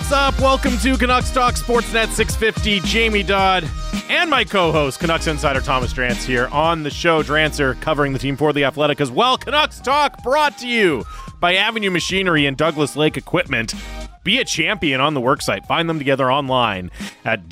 What's up? Welcome to Canucks Talk Sportsnet 650. Jamie Dodd and my co-host, Canucks insider Thomas Drance here on the show. Drancer covering the team for The Athletic as well. Canucks Talk brought to you by Avenue Machinery and Douglas Lake Equipment. Be a champion on the worksite. Find them together online at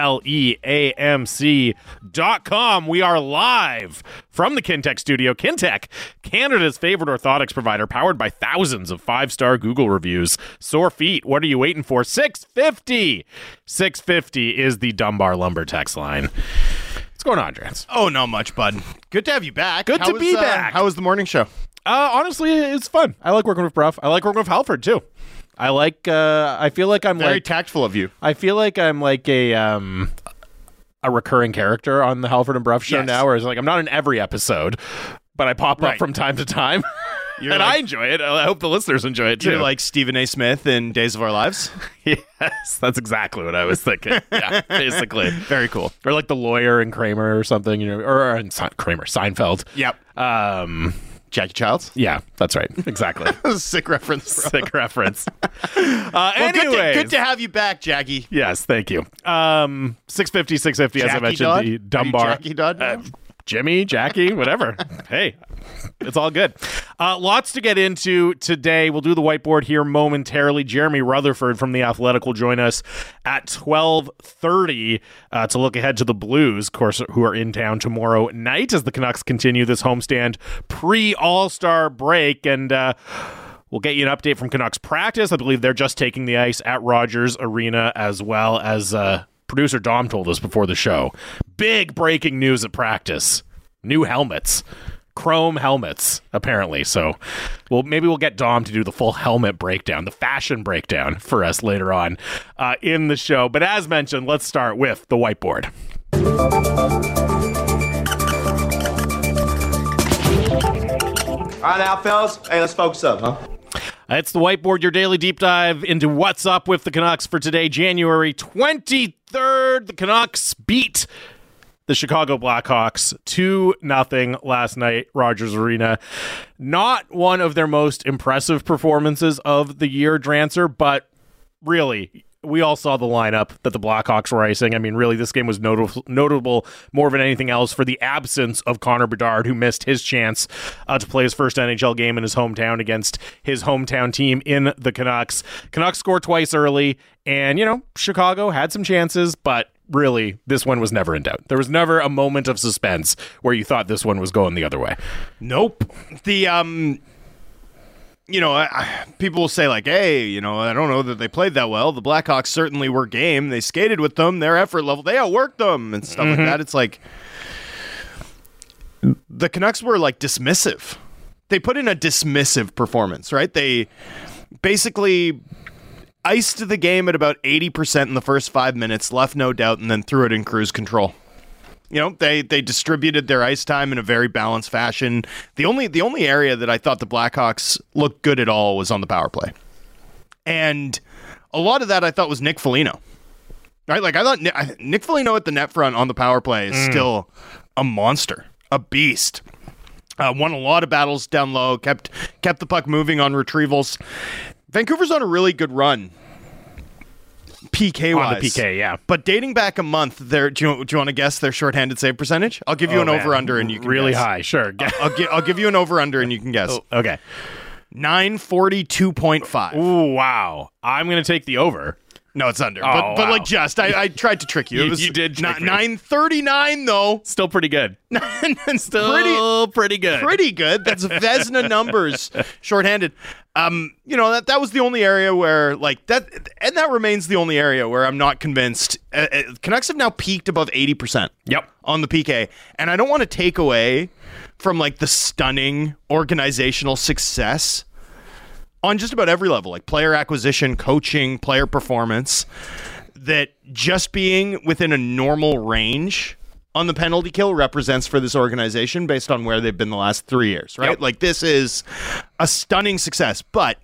DLEAMC.com. We are live from the Kintec studio. Kintec, Canada's favorite orthotics provider, powered by thousands of five-star Google reviews. Sore feet, what are you waiting for? 650. 650 is the Dunbar Lumber text line. What's going on, Drance? Oh, not much, bud. Good to have you back. Good to be back. How was the morning show? Honestly, it's fun. I like working with Bruff. I like working with Halford, too. I feel like I'm very tactful of you. I feel like I'm like a recurring character on the Halford and Bruff show now, where it's like I'm not in every episode, but I pop up from time to time. And I enjoy it. I hope the listeners enjoy it too. You're like Stephen A. Smith in Days of Our Lives? Yes, that's exactly what I was thinking. Yeah, basically. Very cool. Or like the lawyer in Kramer or something, or Kramer, Seinfeld. Yep. Jackie Childs? Yeah, that's right. Exactly. Sick reference, bro. Sick reference. Anyways. Good to have you back, Jackie. Yes, thank you. 650, Jackie as I mentioned, Dodd? the Dunbar. Jackie Dodd? Jimmy, Jackie, whatever. Hey, it's all good. Lots to get into today. We'll do the whiteboard here momentarily. Jeremy Rutherford from The Athletic will join us at 12:30 to look ahead to the Blues, of course, who are in town tomorrow night as the Canucks continue this homestand pre-All-Star break. And we'll get you an update from Canucks practice. I believe they're just taking the ice at Rogers Arena, as well as producer Dom told us before the show. Big breaking news at practice. New helmets. Chrome helmets, apparently. So maybe we'll get Dom to do the full helmet breakdown, the fashion breakdown for us later on in the show. But as mentioned, let's start with the whiteboard. All right now, fellas. Hey, let's focus up, huh? It's the whiteboard, your daily deep dive into what's up with the Canucks for today, January 23rd. The Canucks beat the Chicago Blackhawks 2-0 last night, Rogers Arena. Not one of their most impressive performances of the year, Drancer, but really, we all saw the lineup that the Blackhawks were icing. I mean, really, this game was notable more than anything else for the absence of Connor Bedard, who missed his chance to play his first NHL game in his hometown against his hometown team in the Canucks. Canucks scored twice early, and, Chicago had some chances, but really, this one was never in doubt. There was never a moment of suspense where you thought this one was going the other way. Nope. People will say like, hey, I don't know that they played that well. The Blackhawks certainly were game. They skated with them. Their effort level, they outworked them and stuff like that. It's like the Canucks were like dismissive. They put in a dismissive performance, right? They basically iced the game at about 80% in the first 5 minutes, left no doubt, and then threw it in cruise control. They distributed their ice time in a very balanced fashion. The only area that I thought the Blackhawks looked good at all was on the power play. And a lot of that I thought was Nick Foligno. Right? Like I thought Nick Foligno at the net front on the power play is still a monster, a beast. Won a lot of battles down low, kept the puck moving on retrievals. Vancouver's on a really good run. PK-wise. On the PK, yeah. But dating back a month, do you want to guess their shorthanded save percentage? I'll give you an over-under and you can really guess. High, sure. I'll give you an over-under and you can guess. Oh, okay. 942.5. Ooh, wow. I'm going to take the over. No, it's under. Oh, but wow. I tried to trick you. It was you did trick me. 939 though. Still pretty good. Still pretty good. Pretty good. That's Vezina numbers. Shorthanded. That was the only area where like that, and that remains the only area where I'm not convinced. Canucks have now peaked above 80%. Yep. On the PK, and I don't want to take away from like the stunning organizational success on just about every level, like player acquisition, coaching, player performance, that just being within a normal range on the penalty kill represents for this organization based on where they've been the last 3 years, right? Yep. Like this is a stunning success, but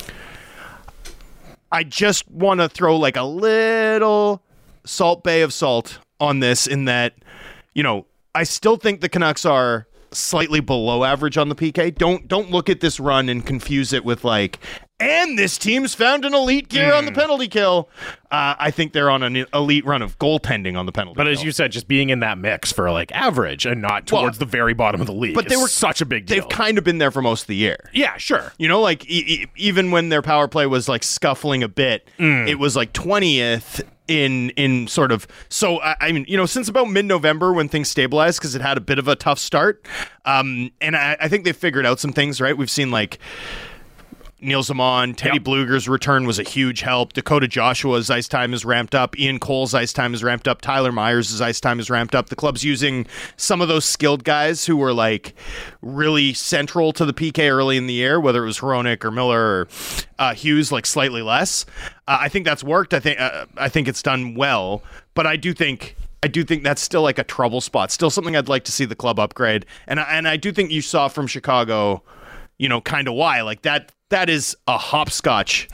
I just want to throw like a little salt bay of salt on this in that, I still think the Canucks are slightly below average on the PK. Don't look at this run and confuse it with like and this team's found an elite gear on the penalty kill. I think they're on an elite run of goaltending on the penalty But kill. as you said, just being in that mix for like average and not towards the very bottom of the league. But they were such a big deal. They've kind of been there for most of the year. Yeah, sure. You know, like even when their power play was like scuffling a bit, it was like 20th in sort of. So I mean, you know, since about mid-November when things stabilized, because it had a bit of a tough start, and I think they figured out some things. Right, we've seen like Neil Zaman, Teddy Bluger's return was a huge help. Dakota Joshua's ice time is ramped up. Ian Cole's ice time is ramped up. Tyler Myers' ice time is ramped up. The club's using some of those skilled guys who were like really central to the PK early in the year, whether it was Hronik or Miller or Hughes, like slightly less. I think that's worked. I think it's done well, but I do think that's still like a trouble spot. Still something I'd like to see the club upgrade. And I do think you saw from Chicago, you know, kind of why. Like that is a hopscotch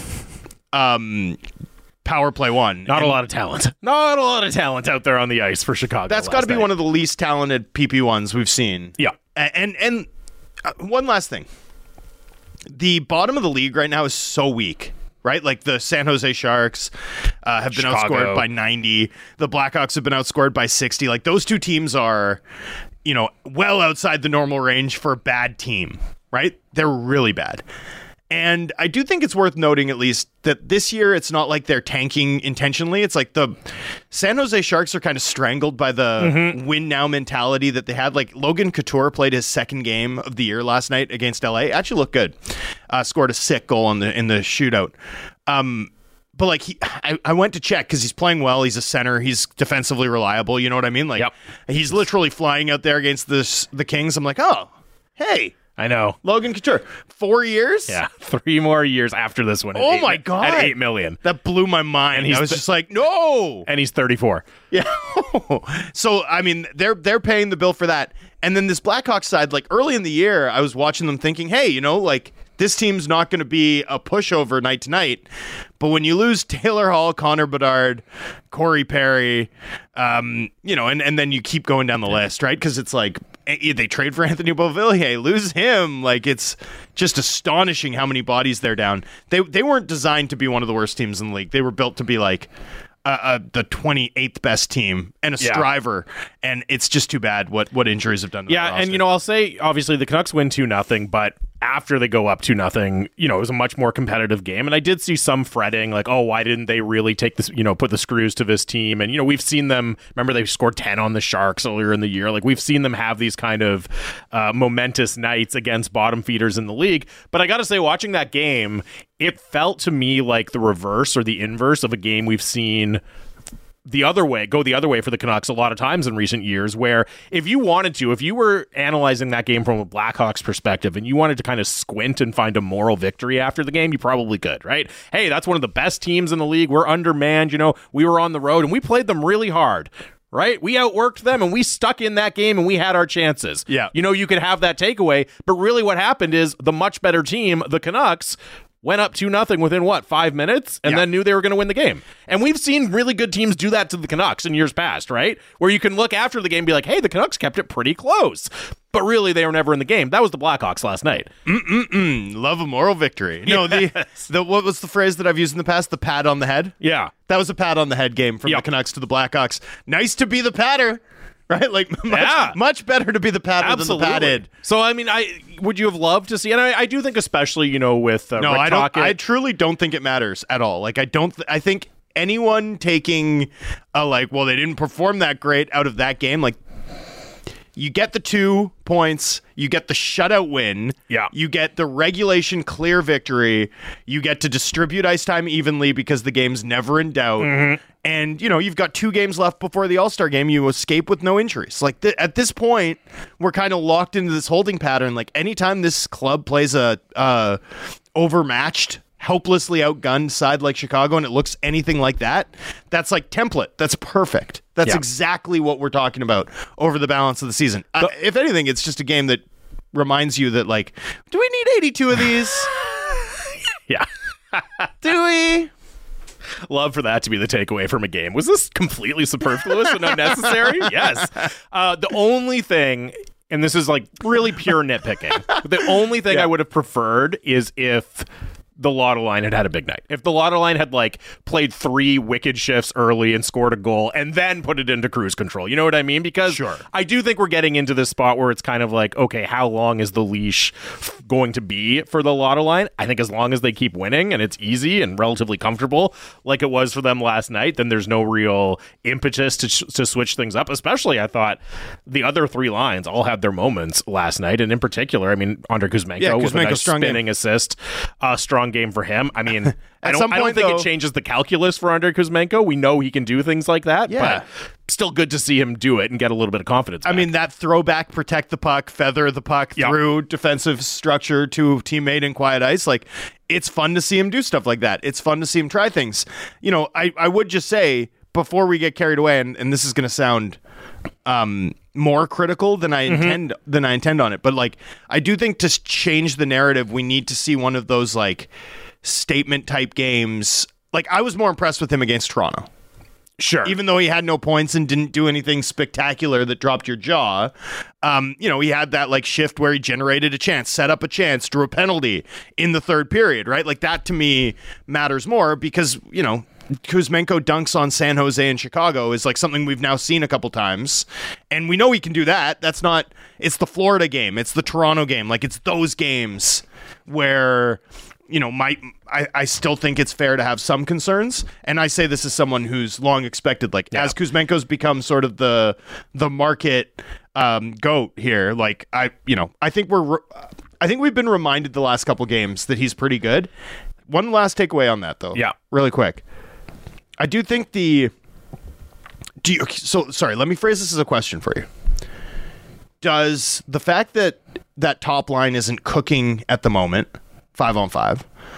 power play one. Not a lot of talent. Not a lot of talent out there on the ice for Chicago. That's got to be one of the least talented PP1s we've seen. Yeah. And one last thing. The bottom of the league right now is so weak. Right? Like the San Jose Sharks have been outscored by 90. The Blackhawks have been outscored by 60. Like those two teams are, you know, well outside the normal range for a bad team. Right? They're really bad. And I do think it's worth noting at least that this year it's not like they're tanking intentionally. It's like the San Jose Sharks are kind of strangled by the win now mentality that they had. Like Logan Couture played his second game of the year last night against LA. Actually looked good. Scored a sick goal in the shootout. But like I went to check because he's playing well. He's a center. He's defensively reliable. You know what I mean? Like he's literally flying out there against the Kings. I'm like, oh, hey. I know. Logan Couture, 4 years? Yeah, 3 more years after this one. Oh my God. At $8 million. That blew my mind. And I was just like, no. And he's 34. Yeah. So, I mean, they're paying the bill for that. And then this Blackhawks side, like early in the year, I was watching them thinking, hey, you know, like this team's not going to be a pushover night to night. But when you lose Taylor Hall, Connor Bedard, Corey Perry, you know, and then you keep going down the list, right? Because it's like they trade for Anthony Beauvillier, lose him. Like it's just astonishing how many bodies they're down. They weren't designed to be one of the worst teams in the league. They were built to be like the 28th best team and a striver, and it's just too bad what injuries have done to the roster. And you know, I'll say obviously the Canucks win 2-0, but after they go up 2-0, you know, it was a much more competitive game, and I did see some fretting, like, oh, why didn't they really take this, you know, put the screws to this team? And you know, we've seen them. Remember, they scored 10 on the Sharks earlier in the year. Like we've seen them have these kind of momentous nights against bottom feeders in the league. But I got to say, watching that game, it felt to me like the reverse or the inverse of a game we've seen the other way for the Canucks a lot of times in recent years, where if you were analyzing that game from a Blackhawks perspective and you wanted to kind of squint and find a moral victory after the game, you probably could, right? Hey, that's one of the best teams in the league. We're undermanned. You know, we were on the road and we played them really hard. Right? We outworked them and we stuck in that game and we had our chances. Yeah. You know, you could have that takeaway, but really what happened is the much better team, the Canucks, went up 2-0 within 5 minutes and then knew they were going to win the game. And we've seen really good teams do that to the Canucks in years past, right? Where you can look after the game and be like, hey, the Canucks kept it pretty close. But really, they were never in the game. That was the Blackhawks last night. Love a moral victory. No, the what was the phrase that I've used in the past? The pat on the head? Yeah. That was a pat on the head game from the Canucks to the Blackhawks. Nice to be the patter. Right? Like, much better to be the patter than the patted. So, I mean, would you have loved to see, and I do think especially, you know, with Rick Tocchet. I truly don't think it matters at all. Like, I think anyone taking they didn't perform that great out of that game, like, you get the 2 points, you get the shutout win, you get the regulation clear victory, you get to distribute ice time evenly because the game's never in doubt, and, you know, you've got 2 games left before the All-Star game, you escape with no injuries. Like, at this point, we're kind of locked into this holding pattern. Like, anytime this club plays a overmatched, helplessly outgunned side like Chicago and it looks anything like that, that's like template. That's perfect. That's exactly what we're talking about over the balance of the season. If anything, it's just a game that reminds you that, like, do we need 82 of these? Yeah. Do we? Love for that to be the takeaway from a game. Was this completely superfluous and unnecessary? Yes. The only thing, and this is like really pure nitpicking, the only thing I would have preferred is if the Lotto line had a big night. If the Lotto line had like played 3 wicked shifts early and scored a goal and then put it into cruise control. You know what I mean? Because I do think we're getting into this spot where it's kind of like, okay, how long is the leash going to be for the Lotto line? I think as long as they keep winning and it's easy and relatively comfortable like it was for them last night, then there's no real impetus to switch things up. Especially, I thought the other 3 lines all had their moments last night. And in particular, I mean, Andrei Kuzmenko with a nice spinning assist, strong game for him. I mean, I don't think it changes the calculus for Andrei Kuzmenko. We know he can do things like that, but still good to see him do it and get a little bit of confidence back. I mean, that throwback, protect the puck, feather the puck through defensive structure to teammate in quiet ice. Like, it's fun to see him do stuff like that. It's fun to see him try things. You know, I would just say, before we get carried away, and this is going to sound more critical than I intend on it, but like, I do think to change the narrative, we need to see one of those like statement type games. Like, I was more impressed with him against Toronto. Sure. Even though he had no points and didn't do anything spectacular that dropped your jaw, you know, he had that like shift where he generated a chance, set up a chance, drew a penalty in the third period, right? Like, that to me matters more because, you know, Kuzmenko dunks on San Jose and Chicago is like something we've now seen a couple times, and we know he can do that. It's the Florida game, it's the Toronto game, like it's those games where, you know, I still think it's fair to have some concerns, and I say this as someone who's long expected, like, as Kuzmenko's become sort of the market goat here, like, I think we've been reminded the last couple games that he's pretty good. One last takeaway on that, though. Yeah. Really quick. I do think sorry, let me phrase this as a question for you. Does the fact that that top line isn't cooking at the moment, 5-on-5,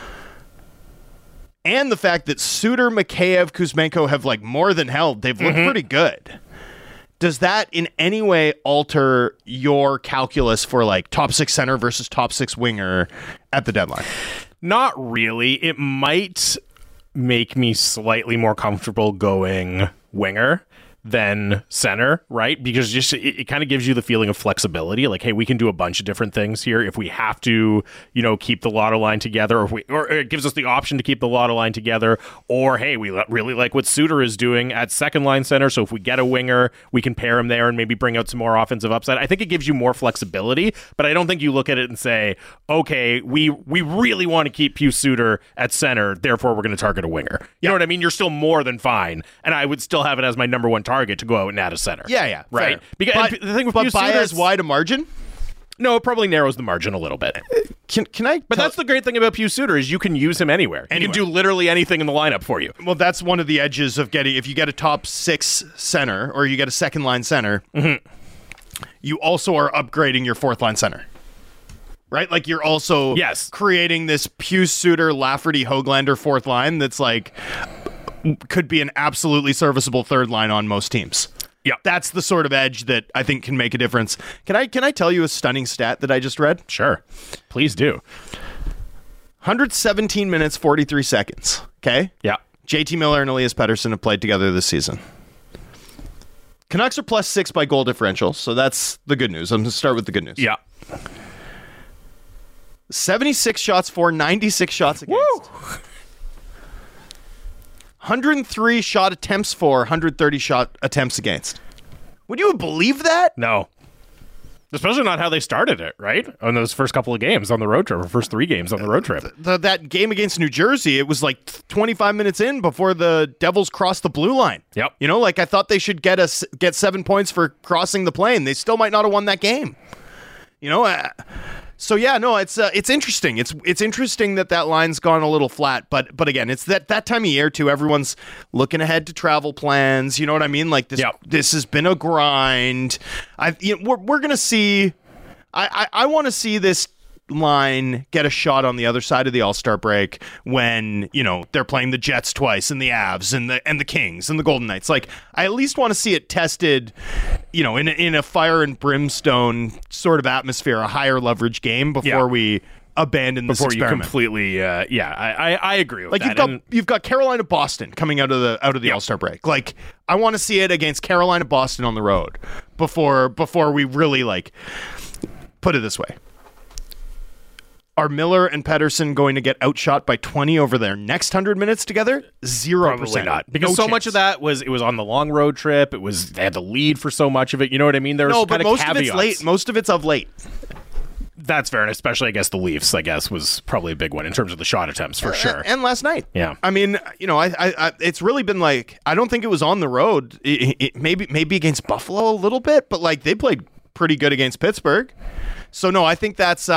and the fact that Suter, Mikheyev, Kuzmenko have like more than held, they've looked pretty good, does that in any way alter your calculus for like top 6 center versus top 6 winger at the deadline? Not really. It might make me slightly more comfortable going winger than center, right? Because just it kind of gives you the feeling of flexibility. Like, hey, we can do a bunch of different things here if we have to, you know, keep the Lotto line together, or it gives us the option to keep the Lotto line together, or hey, we really like what Suter is doing at second line center, so if we get a winger, we can pair him there and maybe bring out some more offensive upside. I think it gives you more flexibility, but I don't think you look at it and say, okay, we really want to keep Pius Suter at center, therefore we're going to target a winger. You know what I mean? You're still more than fine, and I would still have it as my number one target to go out and add a center. Yeah, right. Fair. Because the thing with Pius by Suter as wide a margin? No, it probably narrows the margin a little bit. Can I? But that's the great thing about Pius Suter is you can use him anywhere. You can do literally anything in the lineup for you. Well, that's one of the edges of getting. If you get a top 6 center or you get a second line center, you also are upgrading your fourth line center. Right? Like, you're also creating this Pius Suter, Lafferty, Höglander fourth line that's like could be an absolutely serviceable third line on most teams. Yeah, that's the sort of edge that I think can make a difference. Can I tell you a stunning stat that I just read? Sure. Please do. 117 minutes, 43 seconds. Okay? Yeah. JT Miller and Elias Pettersson have played together this season. Canucks are +6 by goal differential, so that's the good news. I'm going to start with the good news. Yeah. 76 shots for, 96 shots against. Woo! 103 shot attempts for, 130 shot attempts against. Would you believe that? No. Especially not how they started it, right? On those first couple of games on the road trip, or first 3 games on the road trip. That game against New Jersey, it was like 25 minutes in before the Devils crossed the blue line. Yep. You know, like, I thought they should get 7 points for crossing the plane. They still might not have won that game. You know, so yeah, no, it's interesting. It's interesting that line's gone a little flat, but again, it's that time of year too. Everyone's looking ahead to travel plans. You know what I mean? Like, this has been a grind. We're gonna see. I want to see this line get a shot on the other side of the All-Star break when, you know, they're playing the Jets twice and the Avs and the Kings and the Golden Knights. Like, I at least want to see it tested, you know, in a fire and brimstone sort of atmosphere, a higher leverage game before we abandon this experiment. You completely I agree with that. Like, you've got Carolina Boston coming out of the All-Star break. Like, I want to see it against Carolina Boston on the road before we really, like, put it this way. Are Miller and Pettersson going to get outshot by 20 over their next 100 minutes together? 0%. Probably not, because No so chance. much of that was on the long road trip. They had to lead for so much of it. You know what I mean? There's No, but kind of most caveats. of it's late. Most of it's of late. That's fair, and especially I guess the Leafs. I guess was probably a big one in terms of the shot attempts for sure. And last night. Yeah. I mean, I it's really been like, I don't think it was on the road. Maybe against Buffalo a little bit, but like they played pretty good against Pittsburgh. So no, I think that's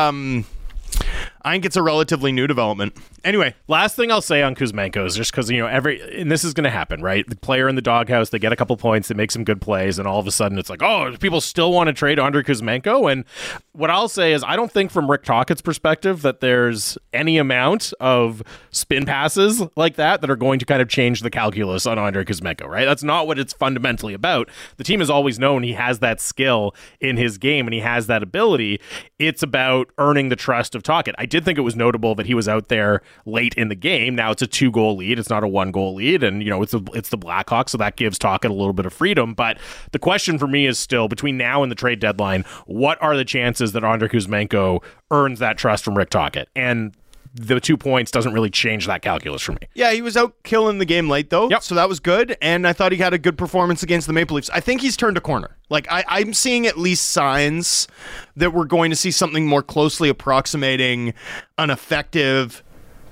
I think it's a relatively new development. Anyway, Last thing I'll say on Kuzmenko is just because, and this is going to happen, right? The player in the doghouse, they get a couple points, they make some good plays, and all of a sudden it's like, oh, people still want to trade Andrei Kuzmenko? And what I'll say is I don't think from Rick Tocchet's perspective that there's any amount of spin passes like that are going to kind of change the calculus on Andrei Kuzmenko, right? That's not what it's fundamentally about. The team has always known he has that skill in his game and he has that ability. It's about earning the trust of Tocchet. I did think it was notable that he was out there late in the game. Now it's a 2-goal lead. It's not a 1-goal lead. And, it's the Blackhawks, so that gives Tocchet a little bit of freedom. But the question for me is still, between now and the trade deadline, what are the chances that Andrei Kuzmenko earns that trust from Rick Tocchet? And the 2 points doesn't really change that calculus for me. yeah, he was out killing the game late, though. Yep. So that was good. And I thought he had a good performance against the Maple Leafs. I think he's turned a corner. Like, I'm seeing at least signs that we're going to see something more closely approximating an effective,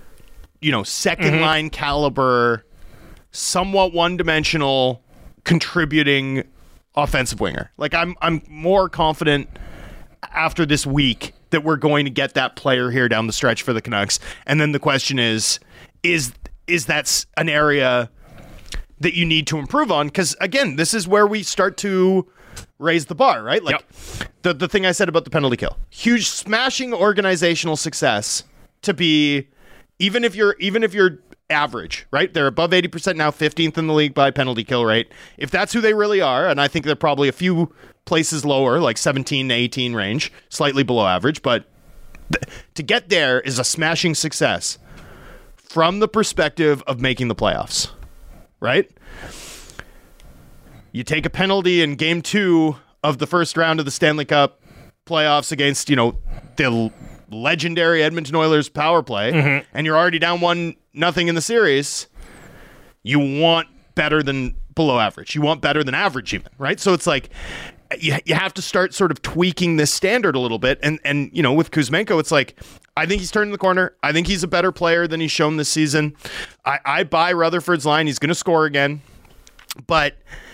second line caliber, somewhat one-dimensional, contributing offensive winger. Like, I'm more confident after this week that we're going to get that player here down the stretch for the Canucks. And then the question is that an area that you need to improve on? Because, again, this is where we start to raise the bar, right? Like the thing I said about the penalty kill. Huge smashing organizational success to be, even if you're average, right? They're above 80% now, 15th in the league by penalty kill rate. If that's who they really are, and I think they're probably a few places lower, like 17 to 18 range, slightly below average, but to get there is a smashing success from the perspective of making the playoffs, right? You take a penalty in game 2 of the first round of the Stanley Cup playoffs against, the legendary Edmonton Oilers power play, and you're already down 1-0 in the series. You want better than below average. You want better than average even, right? So it's like you have to start sort of tweaking this standard a little bit. And with Kuzmenko, it's like, I think he's turning the corner. I think he's a better player than he's shown this season. I buy Rutherford's line. He's going to score again. But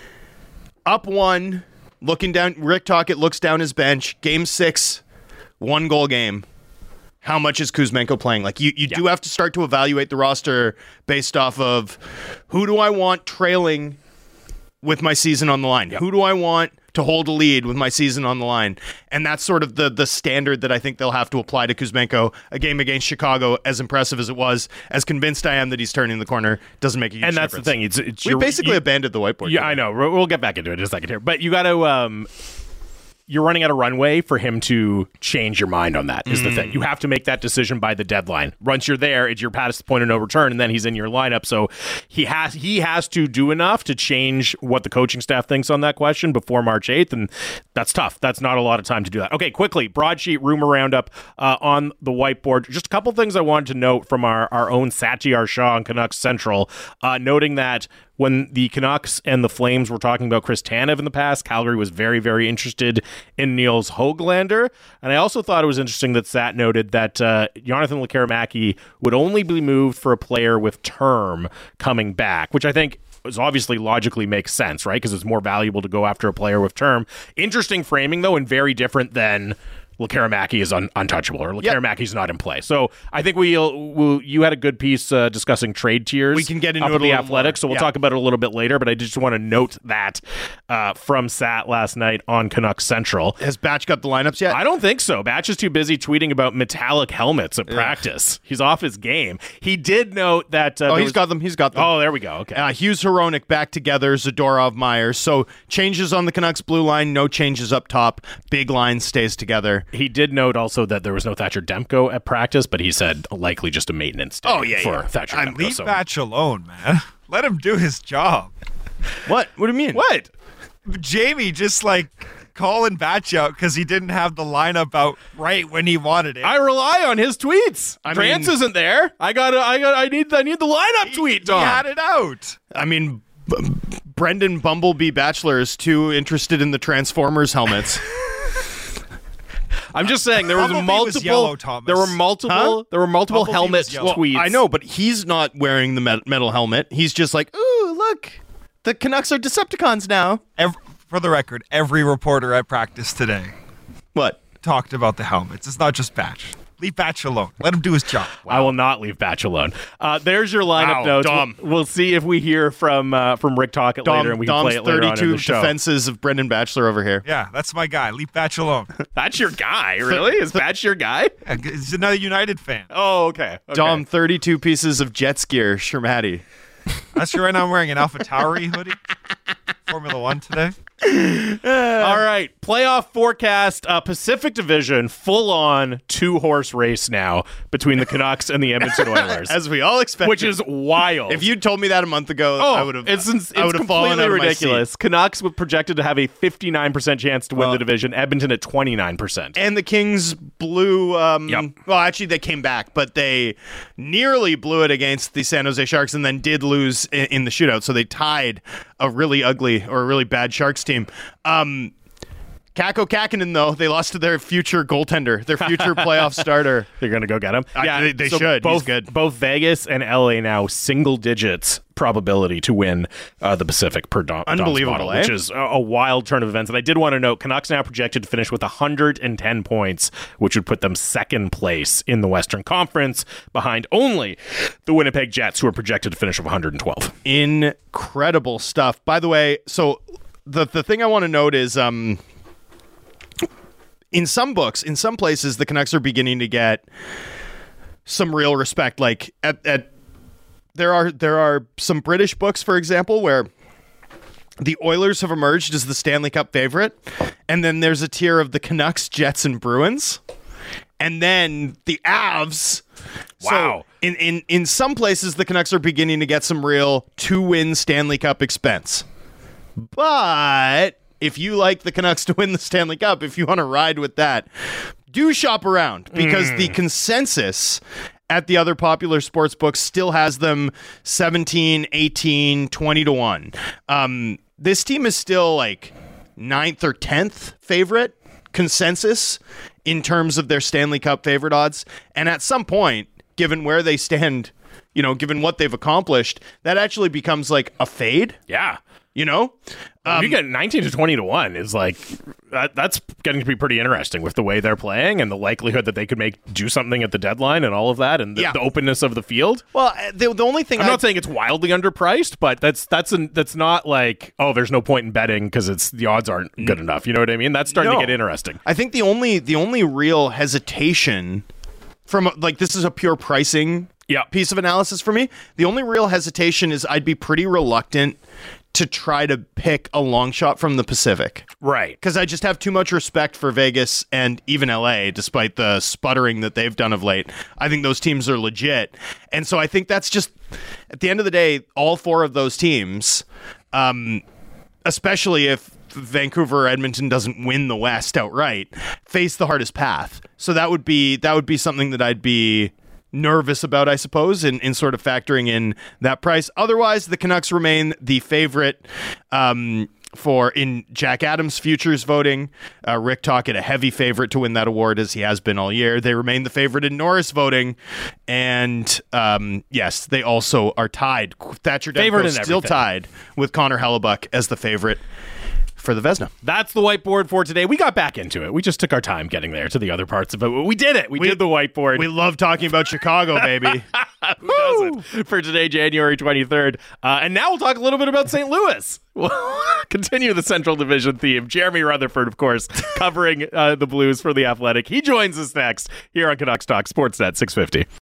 up 1, looking down, Rick Tocchet looks down his bench. Game 6, 1-goal game. How much is Kuzmenko playing? Like, you do have to start to evaluate the roster based off of who do I want trailing with my season on the line? Who do I want to hold a lead with my season on the line? And that's sort of the standard that I think they'll have to apply to Kuzmenko. A game against Chicago, as impressive as it was, as convinced I am that he's turning the corner, doesn't make a huge difference. And that's the thing. We basically abandoned the whiteboard. Yeah, I know. We'll get back into it in a second here. But you got to... you're running out of runway for him to change your mind on that, is the thing. You have to make that decision by the deadline. Once you're there, you're past the point of no return, and then he's in your lineup. So he has to do enough to change what the coaching staff thinks on that question before March 8th, and that's tough. That's not a lot of time to do that. Okay, quickly, broadsheet rumor roundup on the whiteboard. Just a couple things I wanted to note from our own Satyar Shah on Canucks Central, noting that when the Canucks and the Flames were talking about Chris Tanev in the past, Calgary was very, very interested in Niels Höglander. And I also thought it was interesting that Sat noted that Jonathan Lekkerimäki would only be moved for a player with term coming back, which I think obviously logically makes sense, right? Because it's more valuable to go after a player with term. Interesting framing, though, and very different than Lekkerimäki is untouchable, or Lekkerimäki's not in play. So I think you had a good piece discussing trade tiers. We can get into it a the little Athletic, more. so we'll talk about it a little bit later, but I just want to note that from Sat last night on Canucks Central. Has Batch got the lineups yet? I don't think so. Batch is too busy tweeting about metallic helmets at practice. He's off his game. He did note that... he's got them. He's got them. Oh, there we go. Okay. Hughes, Hronek back together, Zadorov, Myers. So changes on the Canucks blue line, no changes up top. Big line stays together. He did note also that there was no Thatcher Demko at practice, but he said likely just a maintenance day for Thatcher Demko. Leave Batch alone, man. Let him do his job. What? What do you mean? What? Jamie just calling Batch out because he didn't have the lineup out right when he wanted it. I rely on his tweets. Trance isn't there. I need the lineup tweet, Dom. He had it out. I mean, Brendan Bumblebee Bachelor is too interested in the Transformers helmets. I'm just saying there was Bumblebee multiple. was yellow, Thomas. There were multiple. There were multiple Bumblebee helmet was yellow. tweets. I know, but he's not wearing the metal helmet. He's just like, ooh, look, the Canucks are Decepticons now. For the record, every reporter at practice today What? talked about the helmets. It's not just Batch. Leave Batch alone. Let him do his job. I will not leave Batch alone. There's your lineup Wow, notes. Dom. We'll see if we hear from Rick Talkett later, and we can Dom's play it later on in 32 the show. defenses of Brendan Bachelor over here. Yeah, that's my guy. Leave Batch alone. That's your guy, really? Is Batch your guy? Yeah, he's another United fan. Oh, okay. Dom, 32 pieces of jet skier, Shermatty. That's right now I'm wearing an Alpha Tauri hoodie. Formula One today. All right, playoff forecast. Pacific Division, full-on two-horse race now between the Canucks and the Edmonton Oilers, As we all expected. which is wild. If you'd told me that a month ago, I would have. It's I would have fallen completely out of my ridiculous. seat. Canucks were projected to have a 59% chance to win the division. Edmonton at 29%. And the Kings blew. Yep. Well, actually, they came back, but they nearly blew it against the San Jose Sharks, and then did lose in the shootout. So they tied a really ugly or a really bad Sharks team. Kakko Kähkönen, though, they lost to their future goaltender, their future playoff starter. They're going to go get him. They should. Both, He's good. Both Vegas and LA now single digits probability to win the Pacific per Dom's Unbelievable, model, eh? which is a wild turn of events. And I did want to note, Canucks now projected to finish with 110 points, which would put them second place in the Western Conference, behind only the Winnipeg Jets, who are projected to finish with 112. Incredible stuff. By the way, so the thing I want to note is in some books, in some places, the Canucks are beginning to get some real respect. Like there are some British books, for example, where the Oilers have emerged as the Stanley Cup favorite, and then there's a tier of the Canucks, Jets, and Bruins, and then the Avs. Wow. So in some places, the Canucks are beginning to get some real to-win Stanley Cup expense. But if you like the Canucks to win the Stanley Cup, if you want to ride with that, do shop around, because the consensus at the other popular sports books still has them 17, 18, 20 to 1. This team is still like 9th or 10th favorite consensus in terms of their Stanley Cup favorite odds. And at some point, given where they stand, given what they've accomplished, that actually becomes like a fade. Yeah. You get 19 to 20 to 1 is like that's getting to be pretty interesting with the way they're playing and the likelihood that they could do something at the deadline and all of that, and the openness of the field. Well, the only thing I'm not saying it's wildly underpriced, but that's not like, oh, there's no point in betting because the odds aren't good enough. You know what I mean? That's starting to get interesting. I think the only real hesitation from this is a pure pricing piece of analysis for me. The only real hesitation is I'd be pretty reluctant to try to pick a long shot from the Pacific. Right. Because I just have too much respect for Vegas and even LA, despite the sputtering that they've done of late. I think those teams are legit. And so I think that's just, at the end of the day, all four of those teams, especially if Vancouver or Edmonton doesn't win the West outright, face the hardest path. So that would be something that I'd be nervous about, I suppose, in sort of factoring in that price. Otherwise, the Canucks remain the favorite for in Jack Adams futures voting. Rick Talkett, a heavy favorite to win that award, as he has been all year. They remain the favorite in Norris voting, and yes, they also are tied. Thatcher Demko still tied with Connor Hellebuck as the favorite for the Vezina. That's the whiteboard for today. We got back into it. We just took our time getting there to the other parts of it. We did it. We did the whiteboard. We love talking about Chicago, baby. Who doesn't? For today, January 23rd. And now we'll talk a little bit about St. Louis. We'll continue the Central Division theme. Jeremy Rutherford, of course, covering the Blues for The Athletic. He joins us next here on Canucks Talk Sportsnet 650.